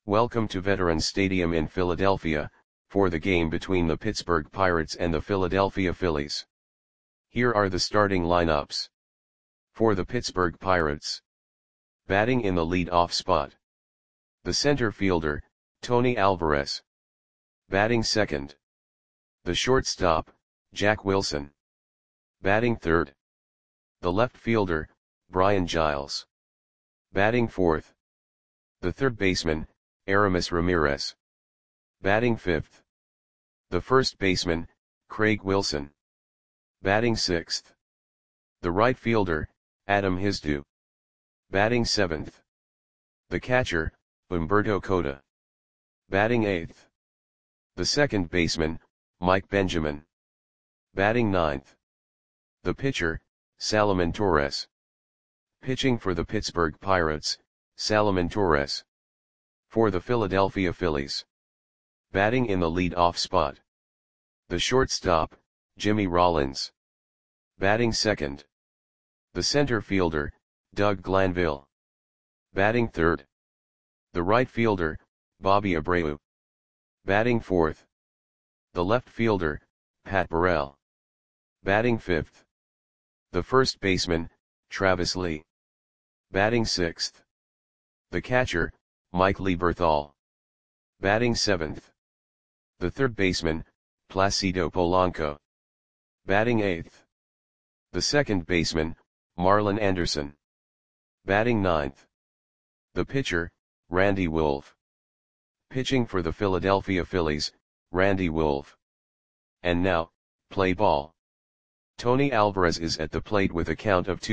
Welcome to Veterans Stadium in Philadelphia, for the game between the Pittsburgh Pirates and the Philadelphia Phillies. Here are the starting lineups. For the Pittsburgh Pirates. Batting in the lead-off spot. The center fielder, Tony Alvarez. Batting second. The shortstop, Jack Wilson. Batting third. The left fielder, Brian Giles. Batting fourth. The third baseman, Aramis Ramirez. Batting fifth. The first baseman, Craig Wilson. Batting sixth. The right fielder, Adam Hizdu. Batting seventh. The catcher, Humberto Cota. Batting eighth. The second baseman, Mike Benjamin. Batting ninth. The pitcher, Salomon Torres. Pitching for the Pittsburgh Pirates, Salomon Torres. For the Philadelphia Phillies. Batting in the lead-off spot. The shortstop, Jimmy Rollins. Batting second. The center fielder, Doug Glanville. Batting third. The right fielder, Bobby Abreu. Batting fourth. The left fielder, Pat Burrell. Batting fifth. The first baseman, Travis Lee. Batting sixth. The catcher, Mike Lieberthal. Batting seventh. The third baseman, Placido Polanco. Batting eighth. The second baseman, Marlon Anderson. Batting ninth. The pitcher, Randy Wolf. Pitching for the Philadelphia Phillies, Randy Wolf. And now, play ball. Tony Alvarez is at the plate with a count of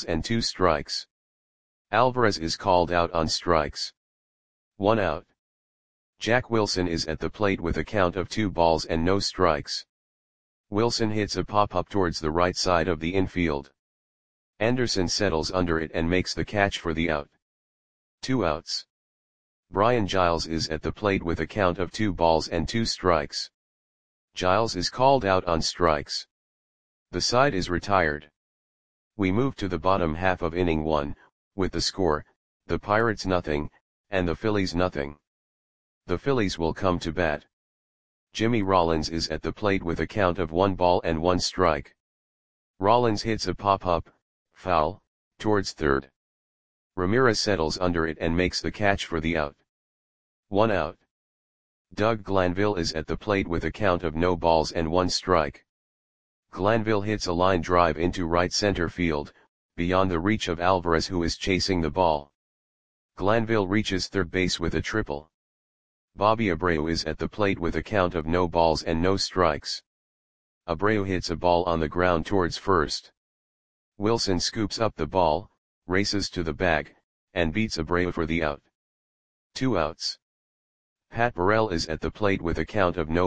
2-2 Alvarez is called out on strikes. 1 out. Jack Wilson is at the plate with a count of 2-0. Wilson hits a pop-up towards the right side of the infield. Anderson settles under it and makes the catch for the out. 2 outs. Brian Giles is at the plate with a count of 2-2. Giles is called out on strikes. The side is retired. We move to the bottom half of inning 1, with the score, the Pirates 0, and the Phillies 0. The Phillies will come to bat. Jimmy Rollins is at the plate with a count of 1-1. Rollins hits a pop-up, foul, towards third. Ramirez settles under it and makes the catch for the out. 1 out. Doug Glanville is at the plate with a count of 0-1. Glanville hits a line drive into right center field, beyond the reach of Alvarez, who is chasing the ball. Glanville reaches third base with a triple. Bobby Abreu is at the plate with a count of 0-0. Abreu hits a ball on the ground towards first. Wilson scoops up the ball, races to the bag, and beats Abreu for the out. 2 outs. Pat Burrell is at the plate with a count of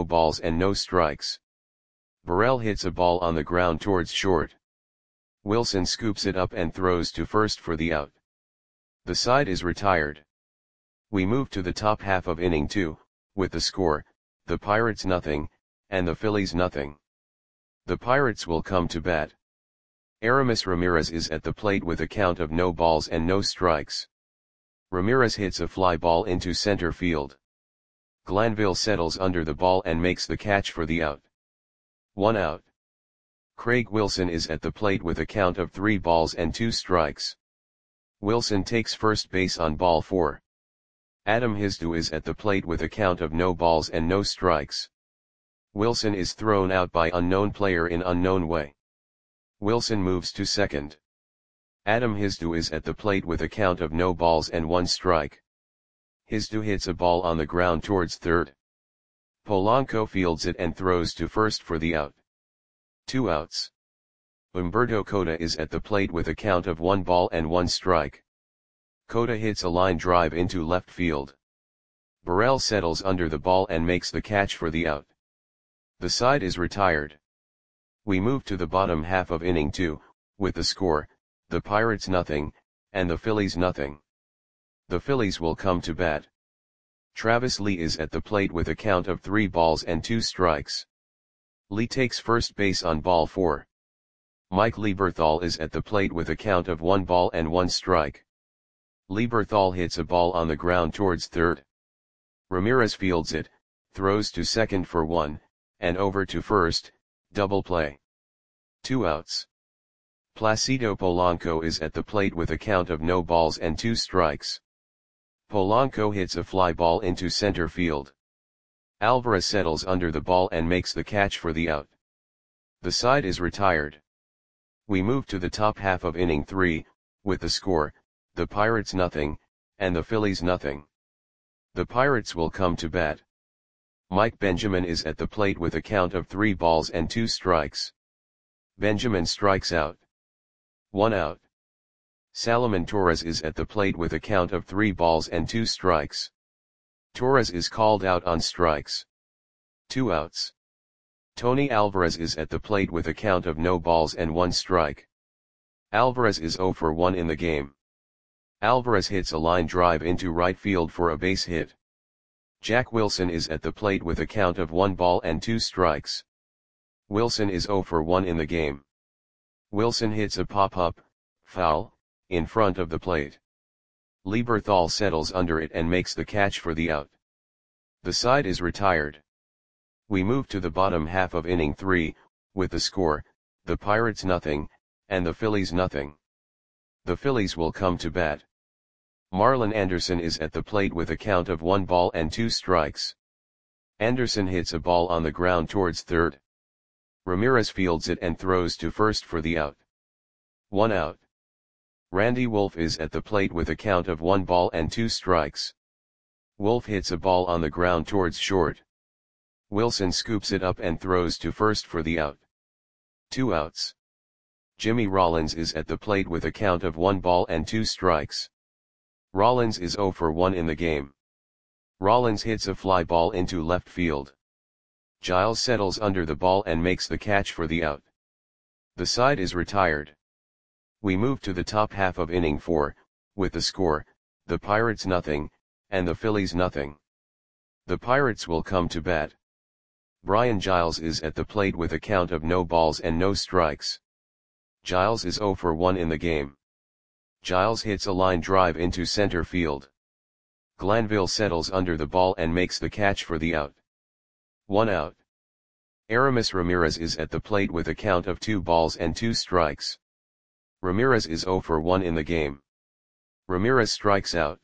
0-0. Burrell hits a ball on the ground towards short. Wilson scoops it up and throws to first for the out. The side is retired. We move to the top half of inning 2, with the score, the Pirates 0, and the Phillies 0. The Pirates will come to bat. Aramis Ramirez is at the plate with a count of 0-0. Ramirez hits a fly ball into center field. Glanville settles under the ball and makes the catch for the out. 1 out. Craig Wilson is at the plate with a count of 3-2. Wilson takes first base on ball 4. Adam Hizdu is at the plate with a count of 0-0. Wilson is thrown out by unknown player in unknown way. Wilson moves to second. Adam Hizdu is at the plate with a count of 0-1. Hizdu hits a ball on the ground towards third. Polanco fields it and throws to first for the out. 2 outs. Humberto Cota is at the plate with a count of 1-1. Cota hits a line drive into left field. Burrell settles under the ball and makes the catch for the out. The side is retired. We move to the bottom half of inning 2, with the score, the Pirates 0, and the Phillies 0. The Phillies will come to bat. Travis Lee is at the plate with a count of 3-2. Lee takes first base on ball 4. Mike Lieberthal is at the plate with a count of 1-1. Lieberthal hits a ball on the ground towards third. Ramirez fields it, throws to second for 1, and over to first, double play. 2 outs. Placido Polanco is at the plate with a count of no balls and 2 strikes. Polanco hits a fly ball into center field. Alvarez settles under the ball and makes the catch for the out. The side is retired. We move to the top half of inning 3, with the score, the Pirates nothing, and the Phillies nothing. The Pirates will come to bat. Mike Benjamin is at the plate with a count of 3 balls and 2 strikes. Benjamin strikes out. 1 out. Salomon Torres is at the plate with a count of 3 balls and 2 strikes. Torres is called out on strikes. 2 outs. Tony Alvarez is at the plate with a count of no balls and 1 strike. Alvarez is 0 for 1 in the game. Alvarez hits a line drive into right field for a base hit. Jack Wilson is at the plate with a count of 1 ball and 2 strikes. Wilson is 0 for 1 in the game. Wilson hits a pop-up, foul, in front of the plate. Lieberthal settles under it and makes the catch for the out. The side is retired. We move to the bottom half of inning 3, with the score, the Pirates nothing, and the Phillies nothing. The Phillies will come to bat. Marlon Anderson is at the plate with a count of 1 ball and 2 strikes. Anderson hits a ball on the ground towards third. Ramirez fields it and throws to first for the out. 1 out. Randy Wolf is at the plate with a count of 1 ball and 2 strikes. Wolf hits a ball on the ground towards short. Wilson scoops it up and throws to first for the out. 2 outs. Jimmy Rollins is at the plate with a count of 1 ball and 2 strikes. Rollins is 0 for 1 in the game. Rollins hits a fly ball into left field. Giles settles under the ball and makes the catch for the out. The side is retired. We move to the top half of inning 4, with the score, the Pirates nothing, and the Phillies nothing. The Pirates will come to bat. Brian Giles is at the plate with a count of no balls and no strikes. Giles is 0 for 1 in the game. Giles hits a line drive into center field. Glanville settles under the ball and makes the catch for the out. 1 out. Aramis Ramirez is at the plate with a count of 2 balls and 2 strikes. Ramirez is 0 for 1 in the game. Ramirez strikes out.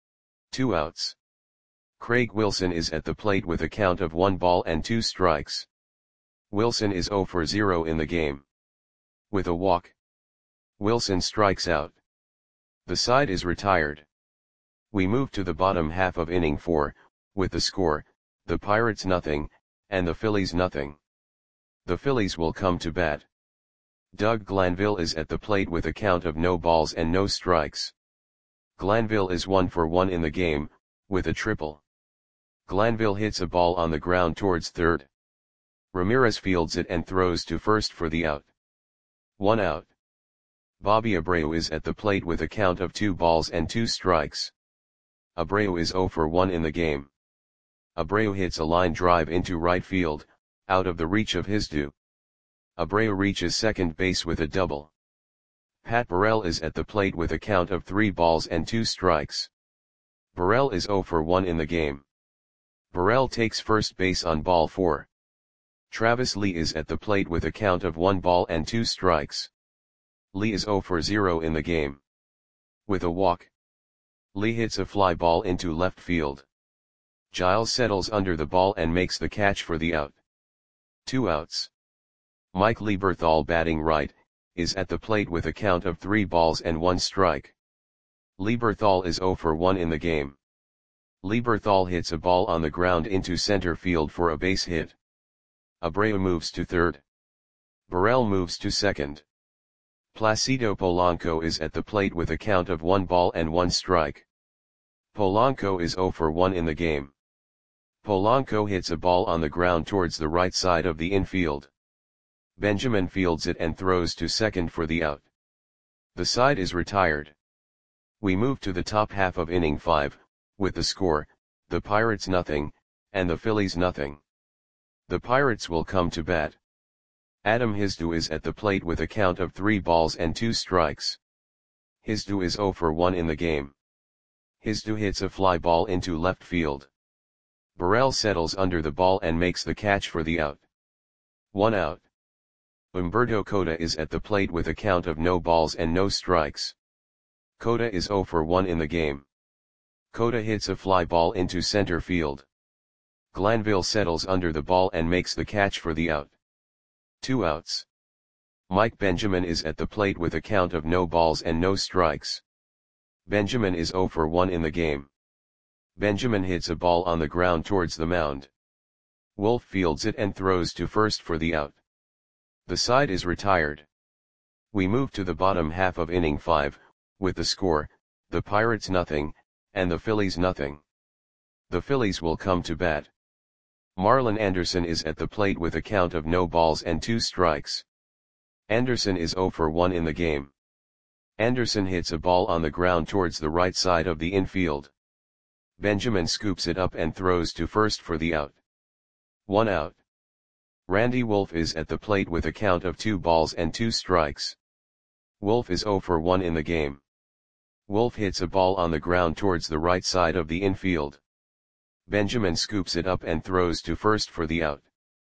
2 outs. Craig Wilson is at the plate with a count of 1 ball and 2 strikes. Wilson is 0 for 0 in the game. With a walk, Wilson strikes out. The side is retired. We move to the bottom half of inning 4, with the score, the Pirates nothing, and the Phillies nothing. The Phillies will come to bat. Doug Glanville is at the plate with a count of no balls and no strikes. Glanville is 1 for 1 in the game, with a triple. Glanville hits a ball on the ground towards third. Ramirez fields it and throws to first for the out. 1 out. Bobby Abreu is at the plate with a count of 2 balls and 2 strikes. Abreu is 0 for 1 in the game. Abreu hits a line drive into right field, out of the reach of Hizdu. Abreu reaches second base with a double. Pat Burrell is at the plate with a count of 3 balls and 2 strikes. Burrell is 0 for 1 in the game. Burrell takes first base on ball 4. Travis Lee is at the plate with a count of 1 ball and 2 strikes. Lee is 0 for 0 in the game. With a walk, Lee hits a fly ball into left field. Giles settles under the ball and makes the catch for the out. 2 outs. Mike Lieberthal, batting right, is at the plate with a count of 3 balls and 1 strike. Lieberthal is 0 for 1 in the game. Lieberthal hits a ball on the ground into center field for a base hit. Abreu moves to third. Burrell moves to second. Placido Polanco is at the plate with a count of 1 ball and 1 strike. Polanco is 0 for 1 in the game. Polanco hits a ball on the ground towards the right side of the infield. Benjamin fields it and throws to second for the out. The side is retired. We move to the top half of inning 5, with the score, the Pirates nothing, and the Phillies nothing. The Pirates will come to bat. Adam Hizdu is at the plate with a count of 3 balls and 2 strikes. Hizdu is 0 for 1 in the game. Hizdu hits a fly ball into left field. Burrell settles under the ball and makes the catch for the out. 1 out. Humberto Cota is at the plate with a count of no balls and no strikes. Cota is 0 for 1 in the game. Cota hits a fly ball into center field. Glanville settles under the ball and makes the catch for the out. 2 outs. Mike Benjamin is at the plate with a count of no balls and no strikes. Benjamin is 0 for 1 in the game. Benjamin hits a ball on the ground towards the mound. Wolf fields it and throws to first for the out. The side is retired. We move to the bottom half of inning 5, with the score, the Pirates nothing, and the Phillies nothing. The Phillies will come to bat. Marlon Anderson is at the plate with a count of no balls and 2 strikes. Anderson is 0 for 1 in the game. Anderson hits a ball on the ground towards the right side of the infield. Benjamin scoops it up and throws to first for the out. 1 out. Randy Wolf is at the plate with a count of 2 balls and 2 strikes. Wolf is 0 for 1 in the game. Wolf hits a ball on the ground towards the right side of the infield. Benjamin scoops it up and throws to first for the out.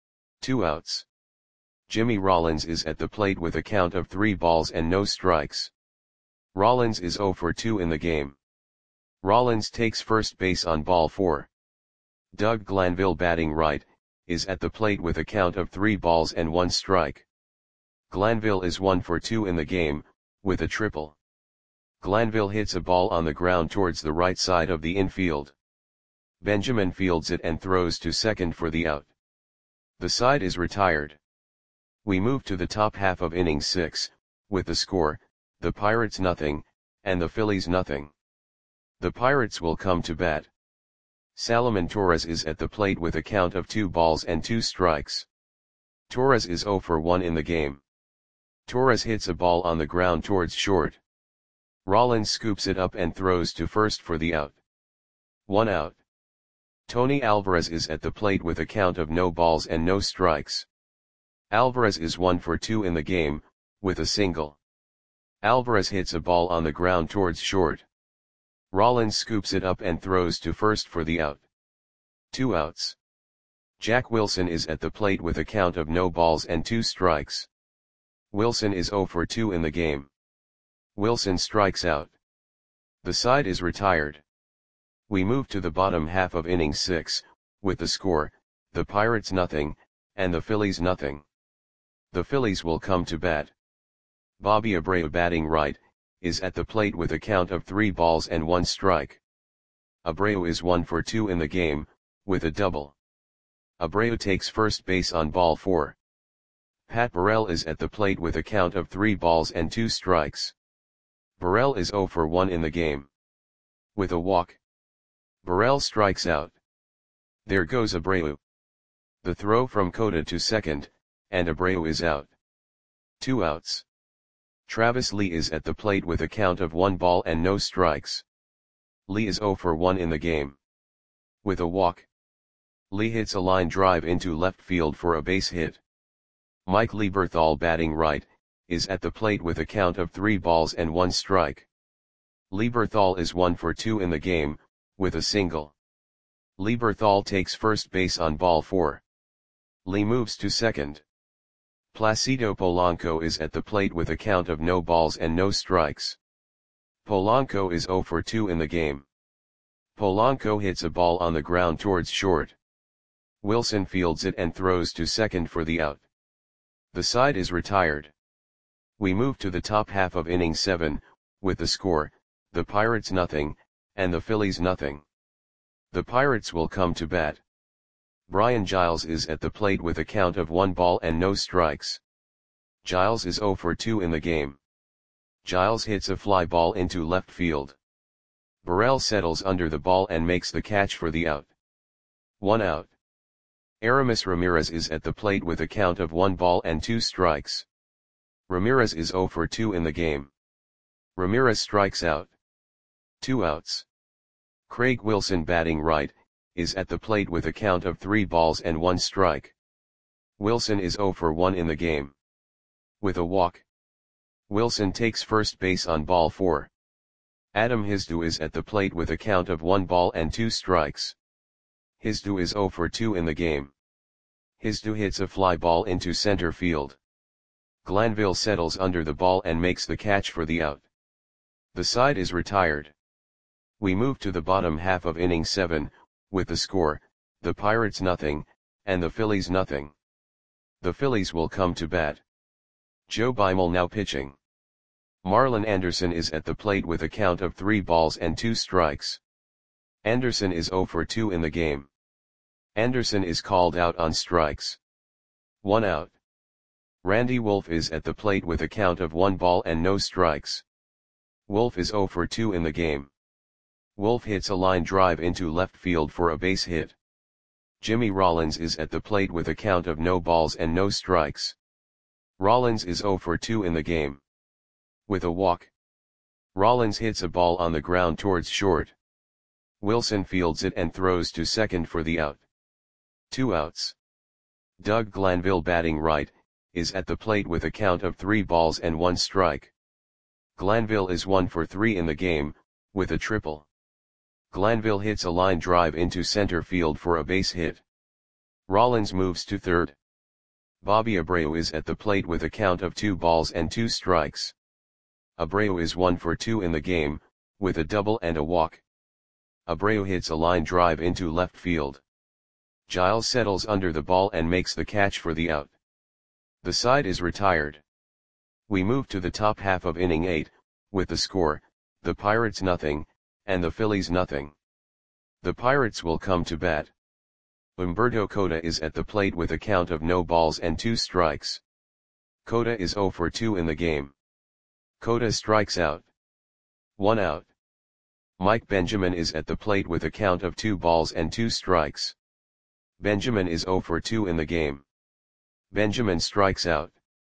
2 outs. Jimmy Rollins is at the plate with a count of 3 balls and no strikes. Rollins is 0 for 2 in the game. Rollins takes first base on ball 4. Doug Glanville, batting right, is at the plate with a count of 3 balls and 1 strike. Glanville is 1 for 2 in the game, with a triple. Glanville hits a ball on the ground towards the right side of the infield. Benjamin fields it and throws to second for the out. The side is retired. We move to the top half of inning 6, with the score, the Pirates nothing, and the Phillies nothing. The Pirates will come to bat. Salomon Torres is at the plate with a count of 2 balls and 2 strikes. Torres is 0 for 1 in the game. Torres hits a ball on the ground towards short. Rollins scoops it up and throws to first for the out. 1 out. Tony Alvarez is at the plate with a count of no balls and no strikes. Alvarez is 1 for 2 in the game, with a single. Alvarez hits a ball on the ground towards short. Rollins scoops it up and throws to first for the out. 2 outs. Jack Wilson is at the plate with a count of no balls and 2 strikes. Wilson is 0 for 2 in the game. Wilson strikes out. The side is retired. We move to the bottom half of inning 6, with the score, the Pirates nothing, and the Phillies nothing. The Phillies will come to bat. Bobby Abreu, batting right, is at the plate with a count of 3 balls and 1 strike. Abreu is 1 for 2 in the game, with a double. Abreu takes first base on ball 4. Pat Burrell is at the plate with a count of 3 balls and 2 strikes. Burrell is 0 for 1 in the game. With a walk. Burrell strikes out. There goes Abreu. The throw from Cota to second, and Abreu is out. 2 outs. Travis Lee is at the plate with a count of 1 ball and no strikes. Lee is 0 for 1 in the game. With a walk. Lee hits a line drive into left field for a base hit. Mike Lieberthal, batting right, is at the plate with a count of 3 balls and 1 strike. Lieberthal is 1 for 2 in the game, with a single. Lieberthal takes first base on ball 4. Lee moves to second. Placido Polanco is at the plate with a count of no balls and no strikes. Polanco is 0 for 2 in the game. Polanco hits a ball on the ground towards short. Wilson fields it and throws to second for the out. The side is retired. We move to the top half of inning 7, with the score, the Pirates nothing, and the Phillies nothing. The Pirates will come to bat. Brian Giles is at the plate with a count of 1 ball and no strikes. Giles is 0 for 2 in the game. Giles hits a fly ball into left field. Burrell settles under the ball and makes the catch for the out. 1 out. Aramis Ramirez is at the plate with a count of 1 ball and 2 strikes. Ramirez is 0 for 2 in the game. Ramirez strikes out. 2 outs. Craig Wilson, batting right, is at the plate with a count of 3 balls and 1 strike. Wilson is 0 for 1 in the game. With a walk. Wilson takes first base on ball 4. Adam Hizdu is at the plate with a count of 1 ball and 2 strikes. Hisdu is 0 for 2 in the game. Hisdu hits a fly ball into center field. Glanville settles under the ball and makes the catch for the out. The side is retired. We move to the bottom half of inning 7, with the score, the Pirates nothing, and the Phillies nothing. The Phillies will come to bat. Joe Beimel now pitching. Marlon Anderson is at the plate with a count of 3 balls and 2 strikes. Anderson is 0 for 2 in the game. Anderson is called out on strikes. 1 out. Randy Wolf is at the plate with a count of 1 ball and no strikes. Wolf is 0 for 2 in the game. Wolf hits a line drive into left field for a base hit. Jimmy Rollins is at the plate with a count of no balls and no strikes. Rollins is 0 for 2 in the game. With a walk. Rollins hits a ball on the ground towards short. Wilson fields it and throws to second for the out. 2 outs. Doug Glanville batting right, is at the plate with a count of 3 balls and 1 strike. Glanville is 1 for 3 in the game, with a triple. Glanville hits a line drive into center field for a base hit. Rollins moves to third. Bobby Abreu is at the plate with a count of 2 balls and 2 strikes. Abreu is 1 for 2 in the game, with a double and a walk. Abreu hits a line drive into left field. Giles settles under the ball and makes the catch for the out. The side is retired. We move to the top half of inning 8, with the score, the Pirates nothing, and the Phillies nothing. The Pirates will come to bat. Humberto Cota is at the plate with a count of no balls and 2 strikes. Cota is 0 for 2 in the game. Cota strikes out. 1 out. Mike Benjamin is at the plate with a count of 2 balls and 2 strikes. Benjamin is 0 for 2 in the game. Benjamin strikes out.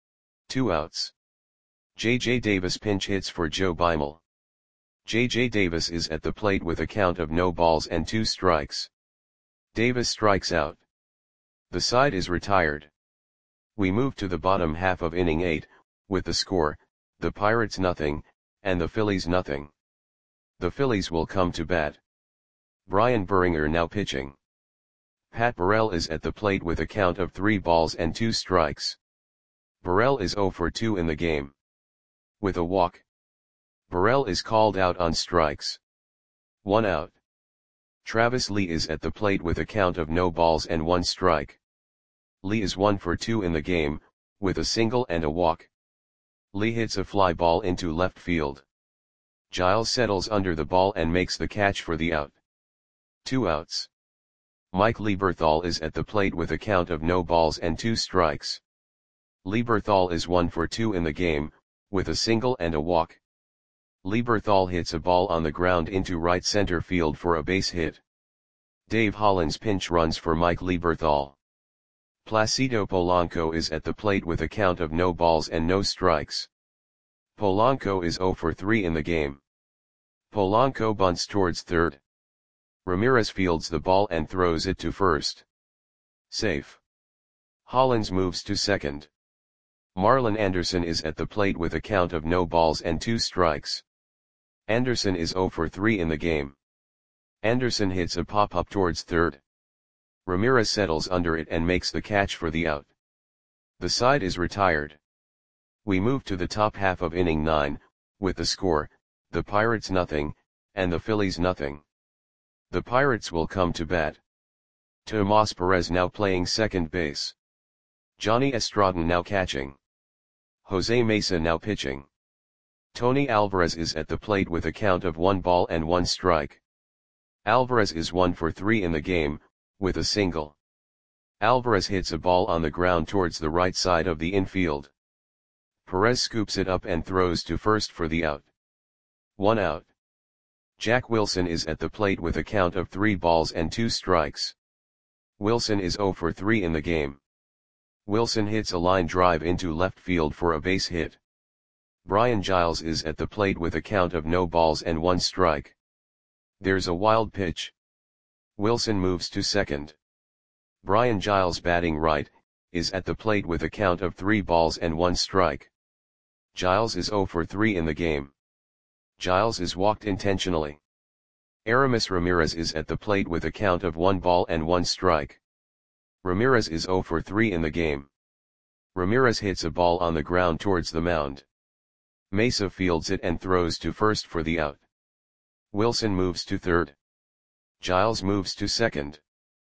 2 outs. J.J. Davis pinch hits for Joe Beimel. J.J. Davis is at the plate with a count of no balls and 2 strikes. Davis strikes out. The side is retired. We move to the bottom half of inning 8, with the score, the Pirates nothing, and the Phillies nothing. The Phillies will come to bat. Brian Buringer now pitching. Pat Burrell is at the plate with a count of 3 balls and 2 strikes. Burrell is 0 for 2 in the game. With a walk. Burrell is called out on strikes. 1 out. Travis Lee is at the plate with a count of no balls and 1 strike. Lee is 1 for 2 in the game, with a single and a walk. Lee hits a fly ball into left field. Giles settles under the ball and makes the catch for the out. 2 outs. Mike Lieberthal is at the plate with a count of no balls and 2 strikes. Lieberthal is 1 for 2 in the game, with a single and a walk. Lieberthal hits a ball on the ground into right center field for a base hit. Dave Hollins pinch runs for Mike Lieberthal. Placido Polanco is at the plate with a count of no balls and no strikes. Polanco is 0 for 3 in the game. Polanco bunts towards third. Ramirez fields the ball and throws it to first. Safe. Hollins moves to second. Marlon Anderson is at the plate with a count of no balls and 2 strikes. Anderson is 0 for 3 in the game. Anderson hits a pop-up towards third. Ramirez settles under it and makes the catch for the out. The side is retired. We move to the top half of inning 9, with the score, the Pirates nothing, and the Phillies nothing. The Pirates will come to bat. Tomas Perez now playing second base. Johnny Estradon now catching. Jose Mesa now pitching. Tony Alvarez is at the plate with a count of 1 ball and 1 strike. Alvarez is 1 for 3 in the game, with a single. Alvarez hits a ball on the ground towards the right side of the infield. Perez scoops it up and throws to first for the out. 1 out. Jack Wilson is at the plate with a count of 3 balls and 2 strikes. Wilson is 0 for 3 in the game. Wilson hits a line drive into left field for a base hit. Brian Giles is at the plate with a count of no balls and 1 strike. There's a wild pitch. Wilson moves to second. Brian Giles batting right, is at the plate with a count of 3 balls and 1 strike. Giles is 0 for 3 in the game. Giles is walked intentionally. Aramis Ramirez is at the plate with a count of 1 ball and 1 strike. Ramirez is 0 for 3 in the game. Ramirez hits a ball on the ground towards the mound. Mesa fields it and throws to first for the out. Wilson moves to third. Giles moves to second.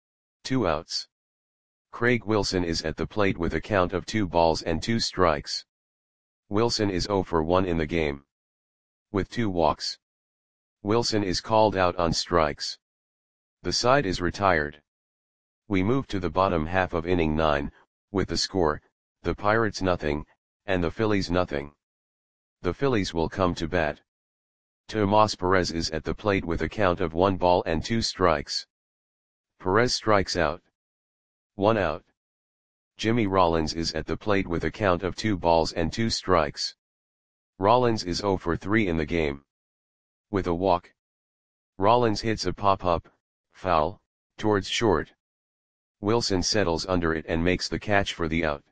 2 outs. Craig Wilson is at the plate with a count of 2 balls and 2 strikes. Wilson is 0 for 1 in the game. With 2 walks. Wilson is called out on strikes. The side is retired. We move to the bottom half of inning 9, with the score, the Pirates nothing, and the Phillies nothing. The Phillies will come to bat. Tomas Perez is at the plate with a count of 1 ball and 2 strikes. Perez strikes out. 1 out. Jimmy Rollins is at the plate with a count of 2 balls and 2 strikes. Rollins is 0 for 3 in the game. With a walk. Rollins hits a pop-up, foul, towards short. Wilson settles under it and makes the catch for the out.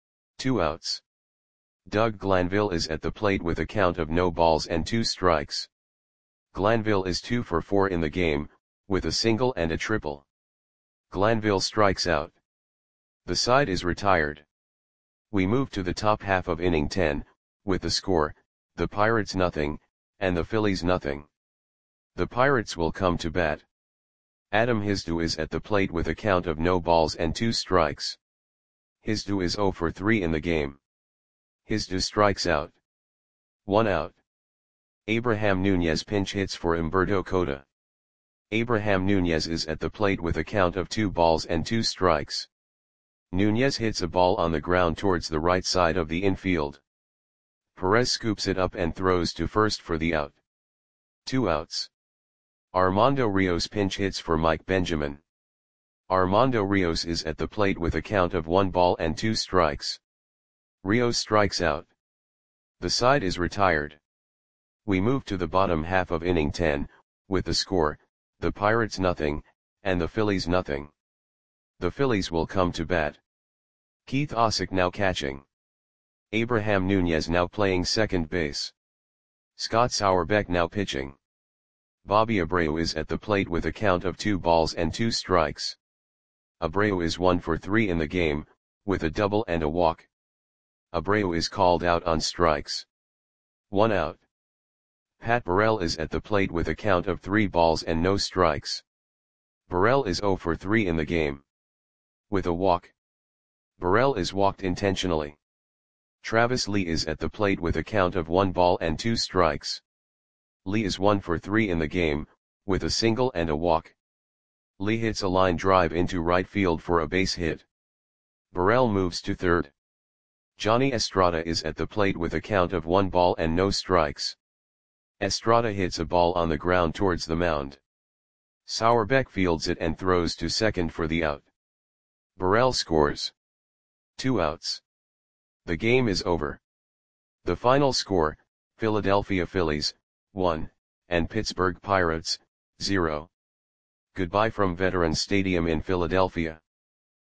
2 outs. Doug Glanville is at the plate with a count of no balls and 2 strikes. Glanville is 2 for 4 in the game, with a single and a triple. Glanville strikes out. The side is retired. We move to the top half of inning 10, with the score, the Pirates nothing, and the Phillies nothing. The Pirates will come to bat. Adam Hizdu is at the plate with a count of no balls and 2 strikes. Hizdu is 0 for 3 in the game. Hizdu strikes out. 1 out. Abraham Nunez pinch hits for Humberto Cota. Abraham Nunez is at the plate with a count of 2 balls and 2 strikes. Nunez hits a ball on the ground towards the right side of the infield. Perez scoops it up and throws to first for the out. 2 outs. Armando Rios pinch hits for Mike Benjamin. Armando Rios is at the plate with a count of 1 ball and 2 strikes. Rios strikes out. The side is retired. We move to the bottom half of inning 10, with the score, the Pirates nothing, and the Phillies nothing. The Phillies will come to bat. Keith Osick now catching. Abraham Nunez now playing second base. Scott Sauerbeck now pitching. Bobby Abreu is at the plate with a count of 2 balls and 2 strikes. Abreu is 1 for 3 in the game, with a double and a walk. Abreu is called out on strikes. 1 out. Pat Burrell is at the plate with a count of 3 balls and no strikes. Burrell is 0 for 3 in the game. With a walk. Burrell is walked intentionally. Travis Lee is at the plate with a count of 1 ball and 2 strikes. Lee is 1 for 3 in the game, with a single and a walk. Lee hits a line drive into right field for a base hit. Burrell moves to third. Johnny Estrada is at the plate with a count of 1 ball and no strikes. Estrada hits a ball on the ground towards the mound. Sauerbeck fields it and throws to second for the out. Burrell scores. 2 outs. The game is over. The final score, Philadelphia Phillies, 1, and Pittsburgh Pirates, 0. Goodbye from Veterans Stadium in Philadelphia.